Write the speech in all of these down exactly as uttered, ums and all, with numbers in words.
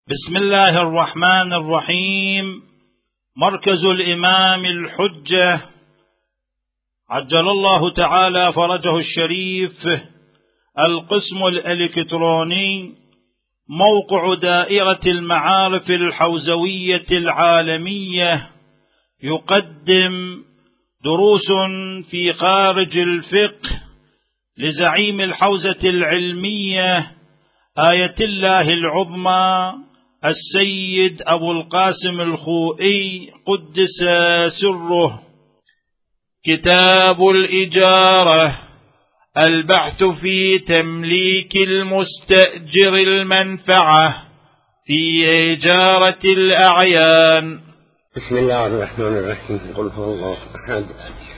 بسم الله الرحمن الرحيم. مركز الإمام الحجة عجل الله تعالى فرجه الشريف، القسم الإلكتروني، موقع دائرة المعارف الحوزوية العالمية، يقدم دروس في خارج الفقه لزعيم الحوزة العلمية آية الله العظمى السيد أبو القاسم الخوئي قدس سره. كتاب الإجارة، البحث في تمليك المستأجر المنفعة في إجارة الأعيان. بسم الله الرحمن الرحيم. قل هو الله أحد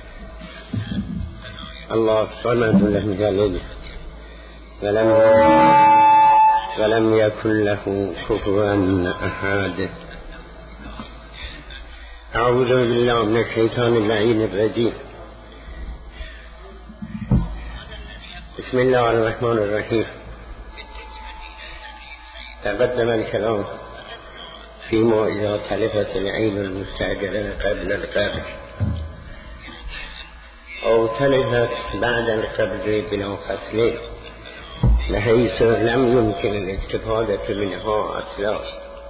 الله الصمد لم يلد ولم ولم يكن له كفوا أحد. أعوذ بالله من الشيطان اللعين الرجيم. بسم الله الرحمن الرحيم. تقدم الكلام فيما إذا تلفت العين المستأجرة قبل القبض أو تلفت بعد القبض بلا فصل، بحيث لم يمكن الاستفادة منها أصلا،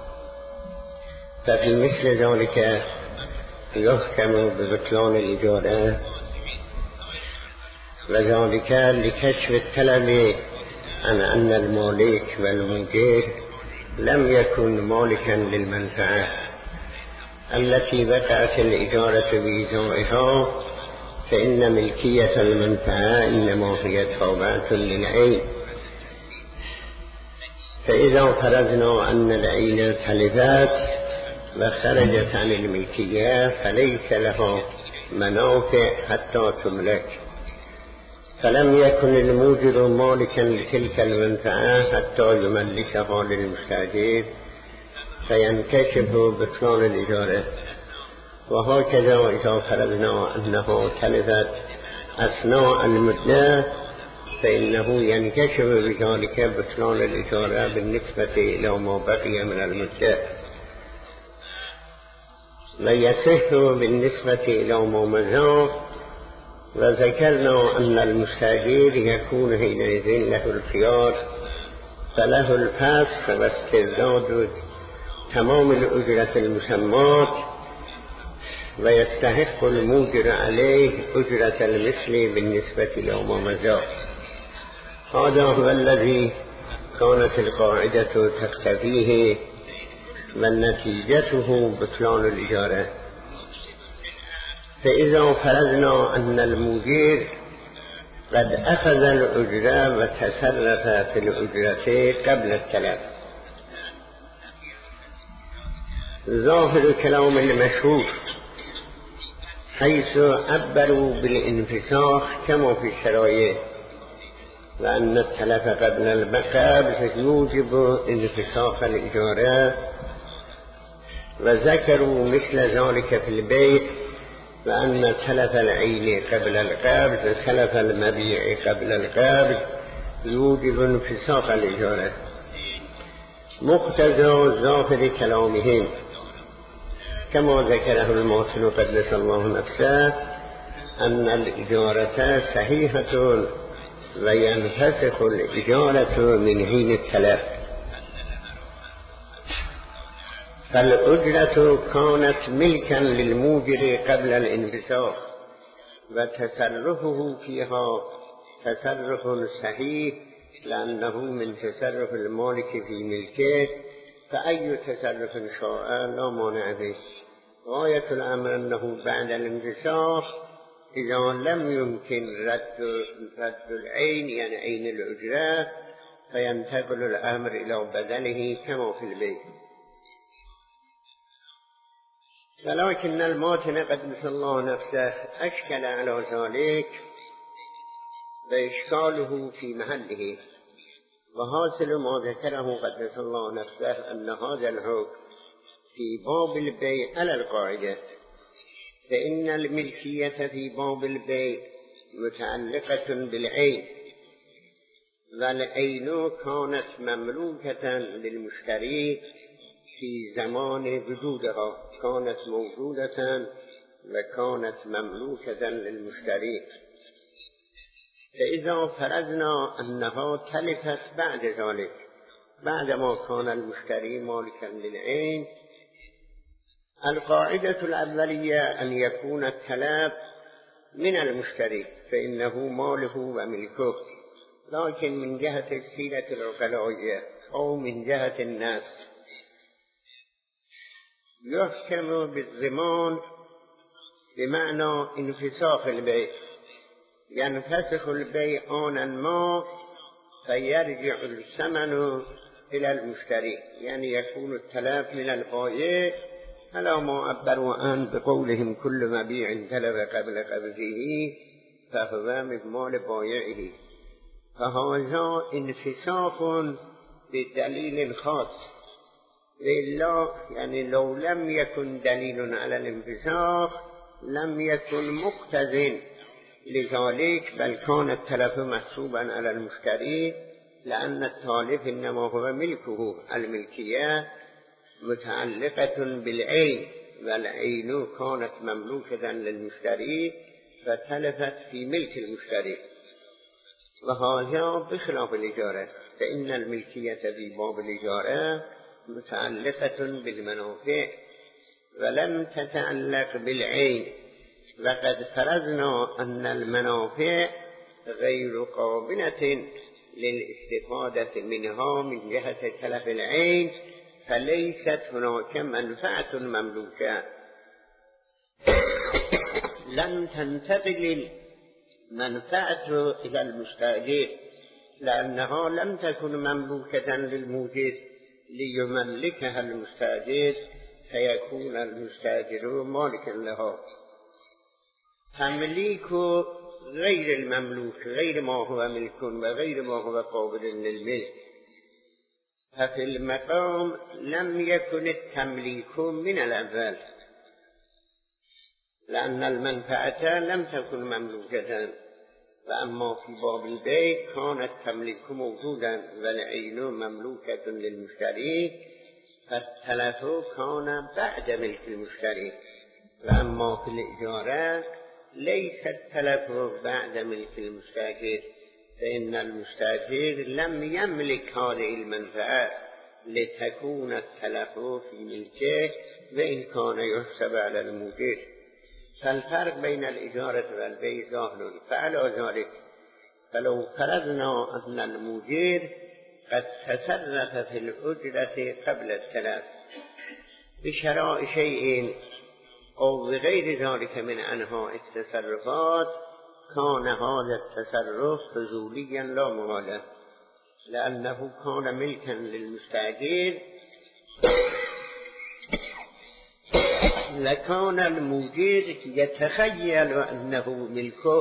ففي مثل ذلك يحكم ببطلان الإجارة، وذلك لكشف الطلب عن أن المالك والمؤجر لم يكن مالكا للمنفعة التي بقعت الإجارة بإيجائها، فإن ملكية المنفعة إنما هي تابعة للعين. فإذا فرضنا أن العين تلفت وخرجت عن الملكية فليس لها منافع حتى تملك، فلم يكن الموجر مالكا لتلك المنفعة حتى يملكها للمستأجر، فينكشف بطلان الإجارة. وهكذا إذا فرضنا أنه تلفت أثناء المدة فإنه ينكشف بذلك بطلان الإجارة بالنسبة إلى ما بقي من المدة، ويصح بالنسبة إلى ما مضى. وذكرنا أن المستأجر يكون حينئذ له الخيار، فله الفسخ واسترداد تمام الأجرة المسمات، ويستحق الموجر عليه أجرة المثل بالنسبة إلى ما مضى. هذا هو الذي كانت القاعدة تقتضيه، ونتيجته بطلان الإجارة. فإذا فرضنا أن الموجر قد أخذ الأجرة وتصرف في الأجرة قبل التلف، ظاهر كلام المشهور حيث عبروا بالانفساخ كما في الشرائع، وأن التلف قبل القبض يوجب انفساخ الإجارة، وذكروا مثل ذلك في البيع، وأن تلف العين قبل القبض تلف المبيع قبل القبض يوجب انفساخ الإجارة. مقتضى ظاهر كلامهم كما ذكره المحسن قدس الله نفسه أن الإجارة صحيحة وينفسخ الإجارة من حين التلف، فالأجرة كانت ملكا للموجر قبل الانفساخ، وتصرفه فيها تصرف صحيح لأنه من تصرف المالك في ملكه، فأي تصرف شاء لا مانع به. غاية الأمر أنه بعد الانفساخ إذا لم يمكن رد, رد العين يعني عين الأجرة، فينتقل الأمر إلى بدله كما في البيت. ولكن الماتن قدس الله نفسه أشكل على ذلك، وإشكاله في محله. وحاصل ما ذكره قدس الله نفسه أن هذا الحكم في باب البيع على القاعدة، فإن الملكية في باب البيع متعلقة بالعين، والعين كانت مملوكة للمشتري في زمان وجودها كانت موجودة وكانت مملوكة للمشتري، فإذا فرضنا أنها تلفت بعد ذلك بعدما كان المشتري مالكا للعين، القاعدة الأولية أن يكون التلف من المشتري فإنه ماله وملكه، لكن من جهة السيرة العقلائية أو من جهة الناس يحكم بالضمان بمعنى انفساخ البيع، ينفسخ البيع آنا ما فيرجع الثمن إلى المشتري، يعني يكون التلف من البائع على ما عبروا عنه بقولهم كل مبيع تلف قبل قبضه فهو من مال بائعه، فهذا انفساخ بدليل خاص، لله يعني لو لم يكن دليل على الانفساخ لم يكن مقتضٍ لذلك، بل كان التلف محسوبا على المشتري، لأن التالف إنما هو ملكه، الملكية متعلقة بالعين، والعين كانت مملوكة للمشتري فتلفت في ملك المشتري، وهذا بخلاف الإجارة، فإن الملكية في باب الإجارة متعلقة بالمنافع ولم تتعلق بالعين، وقد فرضنا أن المنافع غير قابلة للاستفادة منها من جهة تلف العين، فليست هناك منفعة مملوكة لم تنتقل المنفعة إلى المستأجر، لأنها لم تكن مملوكة للموجد ليملكها المستأجر فيكون المستأجر مالكا لها. تمليك غير المملوك غير ما هو ملك وغير ما هو قابل للملك، ففي المقام لم يكن التمليك من الأول، لأن المنفعة لم تكن مملوكة، وأما في باب البيع كان التمليك موجودا والعين مملوكة للمشتري، فالتلف كان بعد ملك المشتري، وأما في الإجارة ليس التلف بعد ملك المستأجر، فإن المستأجر لم يملك هذه المنفعة لتكون التلف في ملكه، وإن كان يحسب على الموجد، فالفرق بين الإجارة والبيع ظاهر. فعلى ذلك فلو فرضنا أن الموجد قد تصرف في الأجرة قبل التلف بشراء شيء أو بغير ذلك من أنواع التصرفات، كان هذا التصرف فضوليا لا محالة، لأنه كان ملكا للمستأجر، لكان الموجد يتخيل أنه ملكه،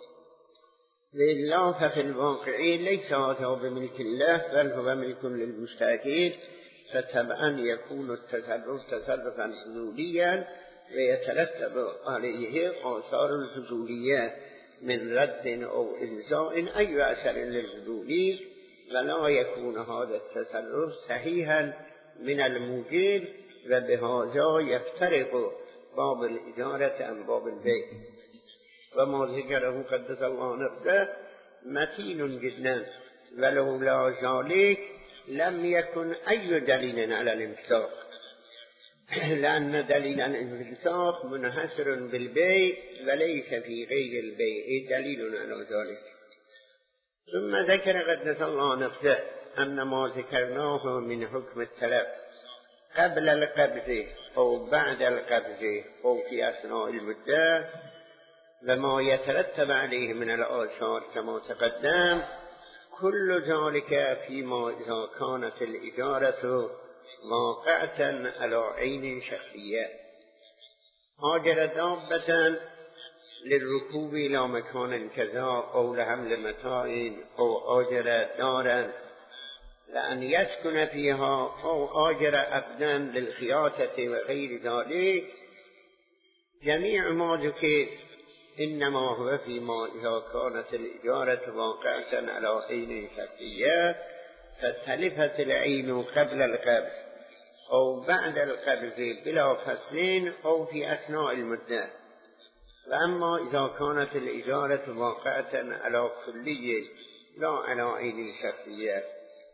لله ففي الواقع ليس هذا بملك الله بل هو ملك للمستأجر، فطبعا يكون التصرف تصرفا فضوليا ويترتب عليه آثار الفضولية من رد أو إلزاء أي أثر للفضولي، ولا يكون هذا التصرف صحيحا من الموجد، وبهذا يفترق باب الإجارة عن باب البيع. وما ذكره قدس الله نفسه متين جدا، ولولا ذلك لم يكن أي دليل على الانفساخ، لأن دليل الانفساخ منحصر بالبيع وليس في غير البيع دليل على ذلك. ثم ذكر قدس الله نفسه أن ما ذكرناه من حكم التلف قبل القبض أو بعد القبض أو في أثناء المدة وما يترتب عليه من الآثار كما تقدم، كل ذلك فيما إذا كانت الإجارة واقعة على عين شخصية، هاجر دابة للركوب إلى مكان كذا أو لحمل متاع أو آجر دارا لأن يسكن فيها أو آجر عبدا للخياطة وغير ذلك، جميع ما ذكر إنما هو فيما إذا كانت الإجارة واقعة على عين شخصية فتلفت العين قبل القبض أو بعد القبض بلا فصل أو في أثناء المدة. وأما إذا كانت الإجارة واقعة على كلية لا على عين شخصية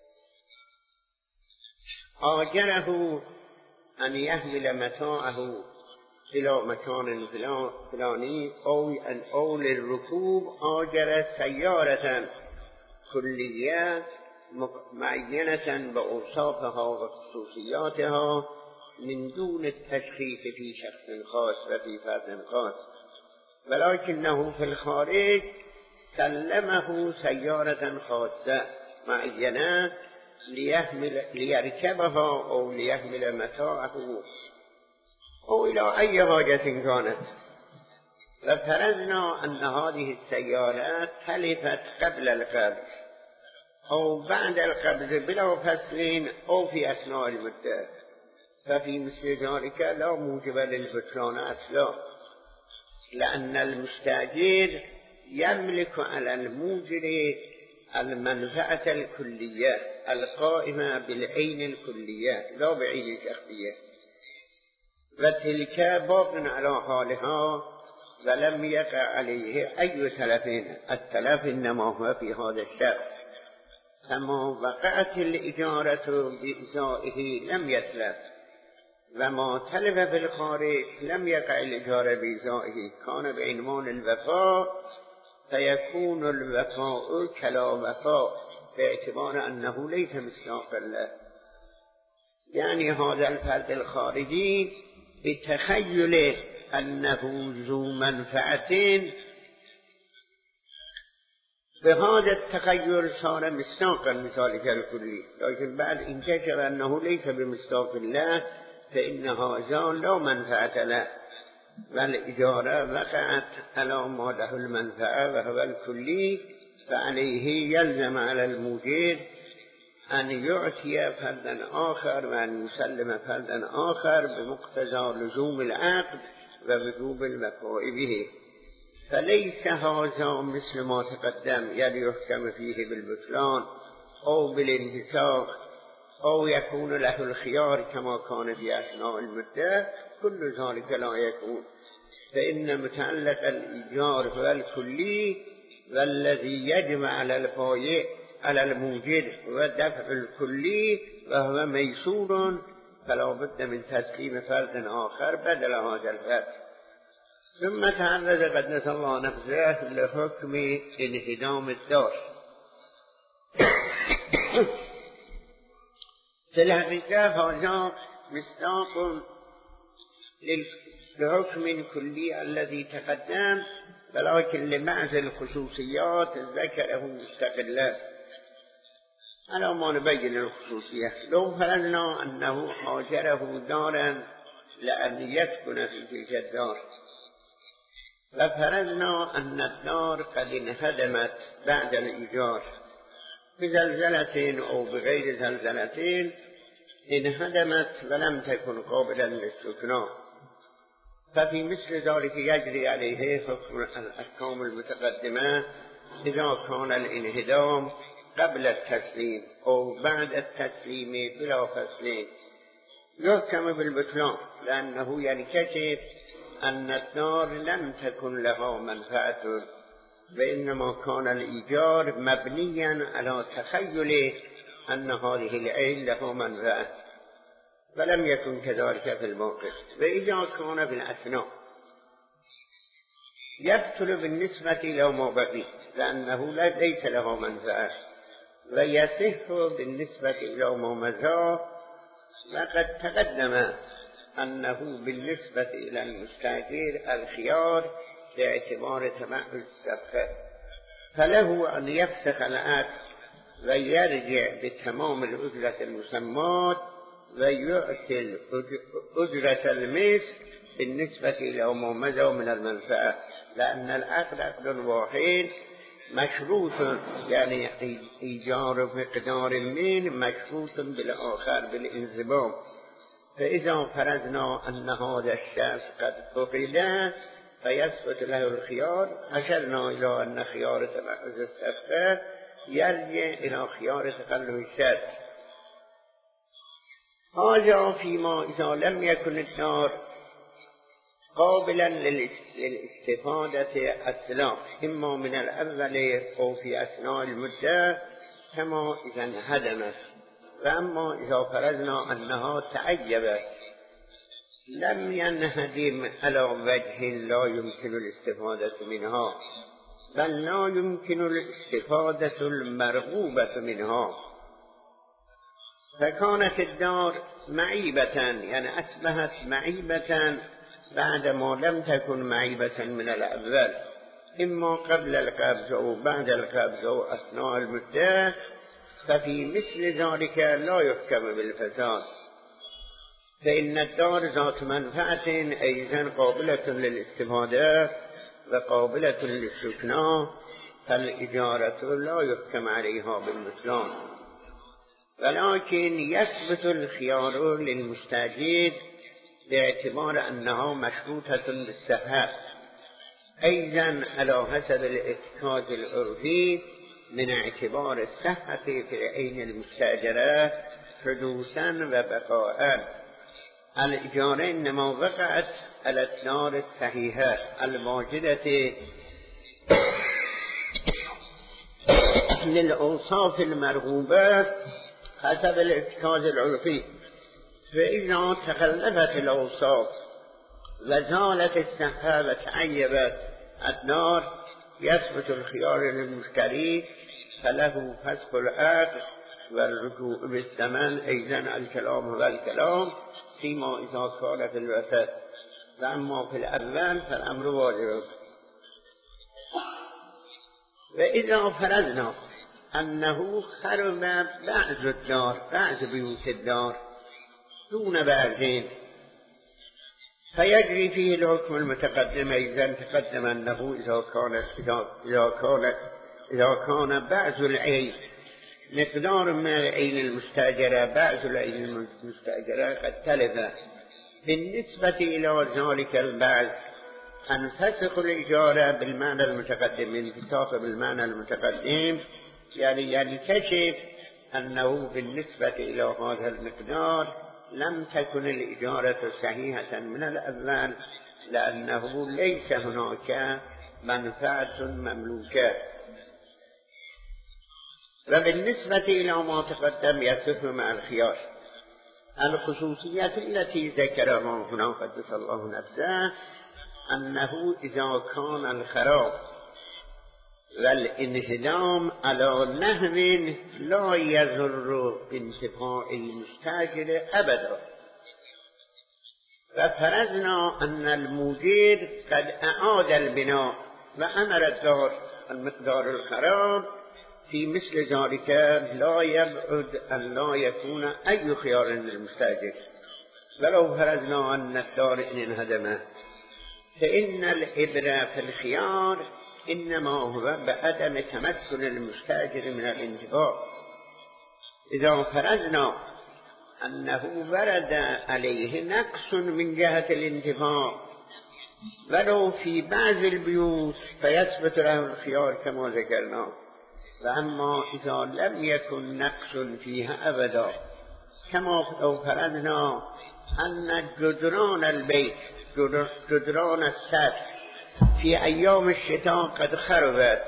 آجره أن يحمل متاعه إلى مكان فلاني أو أن أول الركوب آجر سيارة كلية معينة بأوصافها وخصوصياتها من دون التشخيص في شخص خاص وفي فرد خاص، ولكنه في الخارج سلمه سيارة خاصة معينة ليحمل ليركبها أو ليحمل متاعه أو إلى أي حاجة كانت. وفرضنا أن هذه السيارات تلفت قبل القبض أو بعد القبض بلا فصل أو في أثناء المدة، ففي مثل ذلك لا موجب للبطلان أصلا، لأن المستأجر يملك على الموجر المنفعة الكلية القائمة بالعين الكلية لا بعين شخصية، وتلك باق على حالها ولم يقع عليه أي تلفين. التلف إنما هو في هذا الشخص، فما وقعت الإجارة بإزائه لم يتلف، وما تلف في الخارج لم يقع الإجارة بإزائه، كان بعنوان الوفاء، فيكون الوفاء كلا وفاء باعتبار أنه ليس مصداقا له. يعني هذا الفرد الخارجي بتخيله أنه ذو منفعة، بهذا التخيل صار مصداقا لذلك الكلي، لكن بعد انكشف أنه ليس بمصداق الله فإن هذا لا منفعة له، والإجارة وقعت على ما له المنفعة وهو الكلي، فعليه يلزم على الموجر أن يعطي فردا آخر وأن يسلم فردا آخر بمقتضى لزوم العقد ووجوب الوفاء به. فليس هذا مثل ما تقدم يعني يحكم فيه بالبطلان أو بالانتساخ أو يكون له الخيار كما كان في أثناء المدة، كل ذلك لا يكون، فإن متعلق الإيجار هو الكلي، والذي يجب على البائع على الموجر ودفع الكلي وهو ميسور، فلا بد من تسليم فرد آخر بدل هذا الفرد. ثم تعرض قدس الله نفسه لحكم انهدام الدار. في الحقيقة هذا مصداق لحكم كلي الذي تقدم، ولكن لمعز الخصوصيات ذكره مستقلا على ما نبين الخصوصية. لو فرضنا أنه آجره دارا لأن يسكن في تلك الدار، وفرضنا أن الدار قد انهدمت بعد الإيجار بزلزلة أو بغير زلزلة، انهدمت ولم تكن قابلا للسكنى، ففي مثل ذلك يجري عليه حكم الأحكام المتقدمة إذا كان الانهدام قبل التسليم أو بعد التسليم بلا فصل. يحكم بالبطلان لأنه ينكشف أن الدار لم تكن لها منفعة، وإنما كان الإيجار مبنيا على تخيل أن هذه العين له منفعة، ولم يكن كذلك في الموقف. وإذا كان في الأثناء يبطل بالنسبة إلى ما بقي لأنه ليس له منفعة، ويصح بالنسبة إلى ما مضى، وقد تقدم أنه بالنسبة إلى المستأجر الخيار باعتبار تمهل الصفقة، فله أن يفسخ العقد ويرجع بتمام الأجرة المسمات ويؤتي أجرة المثل بالنسبة إلى ما مضى من المنفعة، لأن العقد عقد واحد مشروط، يعني إيجار مقدار من مشروط بالآخر بالانضباط. فإذا فرضنا أن هذا الشخص قد فقد فيثبت له الخيار، أشرنا إلى أن خيار تمحض الصفقة يرجع إلى خيار تقلب الشرط. هذا فيما إذا لم يكن الدار قابلا للاستفادة أصلا إما من الأول أو في أثناء المدة كما إذا انهدمت. وأما إذا فرضنا أنها تعيبت لم ينهدم على وجه لا يمكن الاستفادة منها، بل لا يمكن الاستفادة المرغوبة منها، فكانت الدار معيبة، يعني أصبحت معيبة بعدما لم تكن معيبة من الأول، إما قبل القبض أو بعد القبض أو أثناء المدة، ففي مثل ذلك لا يحكم بالفساد، فإن الدار ذات منفعة أيضا قابلة للاستفادة وقابلة للسكنى، فالإجارة لا يحكم عليها بالبطلان، ولكن يثبت الخيار للمستأجر باعتبار أنها مشروطة بالصحة، أيضا على حسب الاتكاد العرفي من اعتبار الصحة في عين المستأجرة حدوثا وبقاء. الإجارة إنما وقعت على الدار الصحيحة الواجدة للأوصاف المرغوبة حسب الاتكاد العرفي، فإذا تخلفت الأوصاف وزالت الصحة وتعيبت الدار يثبت الخيار للمشتري، فله فسخ العقد والرجوع بالثمن، أيضا الكلام هو الكلام فيما إذا كان في الوسط، وأما في الأول فالأمر واجب. وإذا فرضنا أنه خرب بعض الدار بعض بيوت الدار دون بعضين، فيجري فيه الحكم المتقدم، إذا تقدم أنه إذا كان إذا إذا كان إذا كان بعض العين مقدار من العين المستأجرة بعض العين المستأجرة قد تلف، بالنسبة إلى ذلك البعض أنفسخ الإجارة بالمعنى المتقدم، انفساخ بالمعنى المتقدم يعني ينكشف أنه بالنسبة إلى هذا المقدار لم تكن الإجارة صحيحة من الأول، لأنه ليس هناك منفعة مملوكة. وبالنسبة إلى ما تقدم يصح مع الخيار. الخصوصية التي ذكرها هنا قدس الله نفسه أنه إذا كان الخراب والانهدام على نحو لا يضر بانتفاع المستأجر أبدا، وفرضنا أن المدير قد أعاد البناء وأمر الدار المقدار الخراب، في مثل ذلك لا يبعد أن لا يكون أي خيار للمستأجر، ولو فرضنا أن الدار إن انهدم، فإن الإبرة في الخيار إنما هو بعدم تمكن المستأجر من الانتفاع. إذا فرضنا أنه ورد عليه نقص من جهة الانتفاع ولو في بعض البيوت فيثبت له الخيار كما ذكرنا، وأما إذا لم يكن نقص فيها أبدا، كما لو فرضنا أن جدران البيت جدران السقف في أيام الشتاء قد خربت،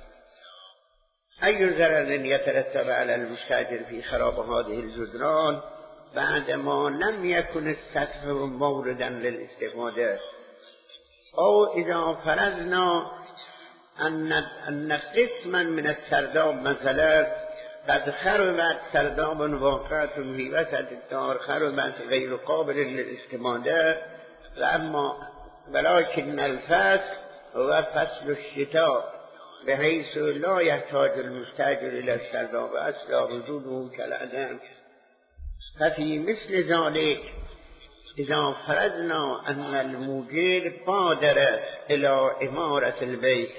أي ضرر يترتب على المستأجر في خراب هذه الجدران بعدما لم يكن السقف موردا للاستفادة؟ أو إذا فرضنا أن أن قسما من السرداب مثلا قد خربت، سرداب واقعة في وسط الدار خربت غير قابل للاستفادة، وأما ولكن الفصل هو فصل الشتاء بحيث لا يحتاج المستأجر إلى السرداب أصلا وجوده كالعدم، ففي مثل ذلك إذا فرضنا أن المدير بادر إلى إمارة البيت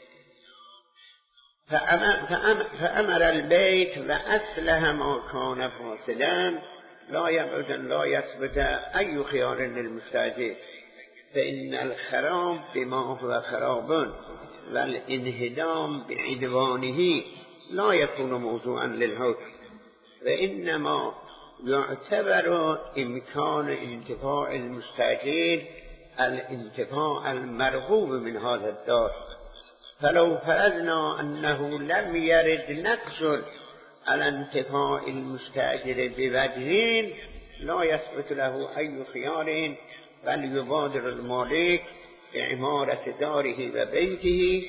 فأمر, فأمر البيت وأصلح ما كان فاسدا، لا يبعد لا يثبت أي خيار للمستأجر، فإن الخراب بما هو خراب والانهدام بعدوانه لا يكون موضوعا للحكم، وإنما يعتبر إمكان انتفاع المستأجر الانتفاع المرغوب من هذا الدار. فلو فرضنا أنه لم يرد نقص على انتفاع المستأجر بوجهين لا يثبت له أي خيار، بل يبادر المالك بعمارة داره وبيته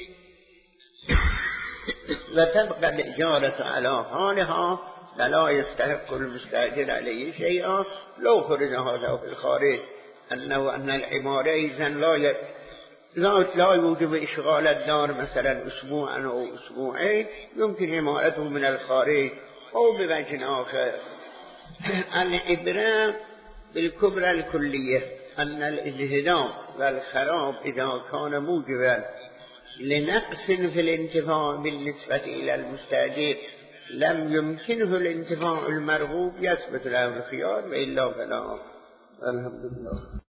وتبقى الإجارة على حالها ولا يستحق المستأجر عليه شيئا لو فرض هذا في الخارج، أنه أن العمارة إذن لا ي... لا لا يوجب إشغال الدار مثلا أسبوعا أو أسبوعين، يمكن عمارته من الخارج أو بوجه آخر. العبرة بالكبرى الكلية أن الانهدام والخراب إذا كان موجبا لنقص في الانتفاع بالنسبة إلى المستأجر لم يمكنه الانتفاع المرغوب يثبت له الخيار وإلا فلا. الحمد لله.